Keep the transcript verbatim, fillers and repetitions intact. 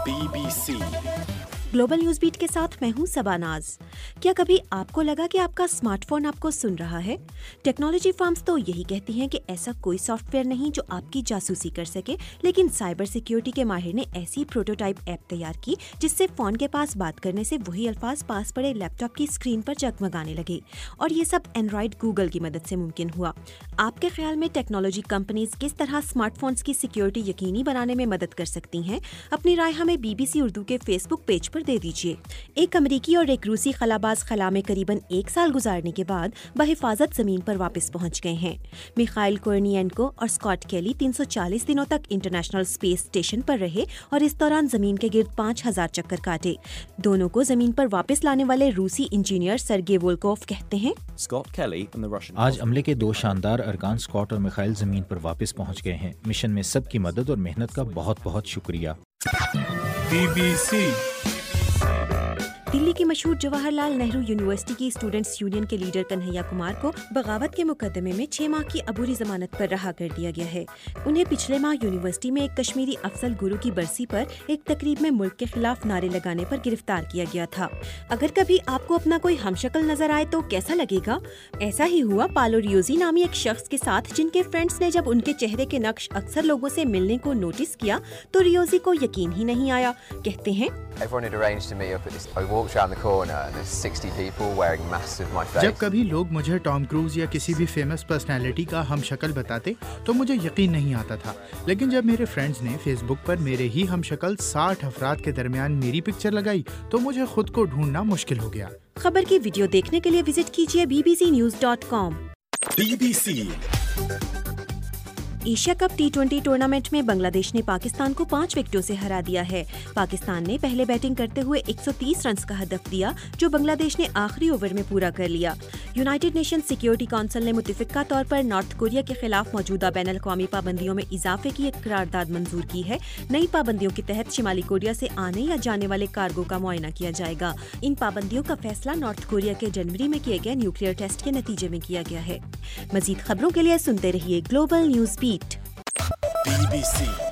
Be B C global news beat کے ساتھ میں ہوں سباناز۔ کیا کبھی آپ کو لگا کہ آپ کا اسمارٹ فون آپ کو سن رہا ہے؟ ٹیکنالوجی فرمز تو یہی کہتی ہیں کہ ایسا کوئی سافٹ ویئر نہیں جو آپ کی جاسوسی کر سکے، لیکن سائبر سیکیورٹی کے ماہر نے ایسی پروٹوٹائپ ایپ تیار کی جس سے فون کے پاس بات کرنے سے وہی الفاظ پاس پڑے لیپ ٹاپ کی اسکرین پر جگمگانے لگے، اور یہ سب اینڈرائڈ گوگل کی مدد سے ممکن ہوا۔ آپ کے خیال میں ٹیکنالوجی کمپنیز کس طرح اسمارٹ فونز کی سیکیورٹی یقینی بنانے میں مدد کر سکتی ہیں؟ اپنی رائے ہمیں بی بی سی اردو کے فیس بک پیج پر دے دیجیے۔ ایک امریکی اور ایک روسی خلاباز خلا میں قریباً ایک سال گزارنے کے بعد بحفاظت زمین پر واپس پہنچ گئے ہیں۔ میخائل کورنیینکو اور اسکاٹ کیلی تین سو چالیس دنوں تک انٹرنیشنل اسپیس اسٹیشن پر رہے اور اس دوران زمین کے گرد پانچ ہزار چکر کاٹے۔ دونوں کو زمین پر واپس لانے والے روسی انجینئر سرگے وولکوف کہتے ہیں، آج عملے کے دو شاندار ارکان اسکاٹ اور میخائل زمین پر واپس پہنچ گئے ہیں۔ مشن میں سب کی مدد اور محنت کا بہت بہت شکریہ۔ بی بی سی دلی کی مشہور جواہر لال نہرو یونیورسٹی کی اسٹوڈنٹس یونین کے لیڈر کنہیا کمار کو بغاوت کے مقدمے میں چھ ماہ کی عبوری ضمانت پر رہا کر دیا گیا ہے۔ انہیں پچھلے ماہ یونیورسٹی میں ایک کشمیری افضل گرو کی برسی پر ایک تقریب میں ملک کے خلاف نعرے لگانے پر گرفتار کیا گیا تھا۔ اگر کبھی آپ کو اپنا کوئی ہم شکل نظر آئے تو کیسا لگے گا؟ ایسا ہی ہوا پالو ریوزی نامی ایک شخص کے ساتھ، جن کے فرینڈز نے جب ان کے چہرے کے نقش اکثر لوگوں سے ملنے کو نوٹس کیا تو ریوزی کو یقین ہی نہیں آیا۔ کہتے ہیں، جب کبھی لوگ مجھے ٹام کروز یا کسی بھی فیمس پرسنالٹی کا ہم شکل بتاتے تو مجھے یقین نہیں آتا تھا، لیکن جب میرے فرینڈز نے فیس بک پر میرے ہی ہم شکل ساٹھ افراد کے درمیان میری پکچر لگائی تو مجھے خود کو ڈھونڈنا مشکل ہو گیا۔ خبر کی ویڈیو دیکھنے کے لیے وزٹ کیجیے B B C news dot com. B B C Asia cup T twenty tournament میں بنگلہ دیش نے پاکستان کو پانچ وکٹوں سے ہرا دیا ہے۔ پاکستان نے پہلے بیٹنگ کرتے ہوئے ایک سو تیس رنز کا ہدف دیا، جو بنگلہ دیش نے آخری اوور میں پورا کر لیا۔ یونائیٹڈ نیشن سیکیورٹی کونسل نے متفقہ طور پر نارتھ کوریا کے خلاف موجودہ بین الاقوامی پابندیوں میں اضافے کی ایک قرارداد منظور کی ہے۔ نئی پابندیوں کے تحت شمالی کوریا سے آنے یا جانے والے کارگو کا معائنہ کیا جائے گا۔ ان پابندیوں کا فیصلہ نارتھ کوریا کے جنوری میں کیے گئے نیوکلیئر ٹیسٹ کے نتیجے میں کیا گیا ہے۔ مزید خبروں کے لیے سنتے رہیے global news beat. B B سی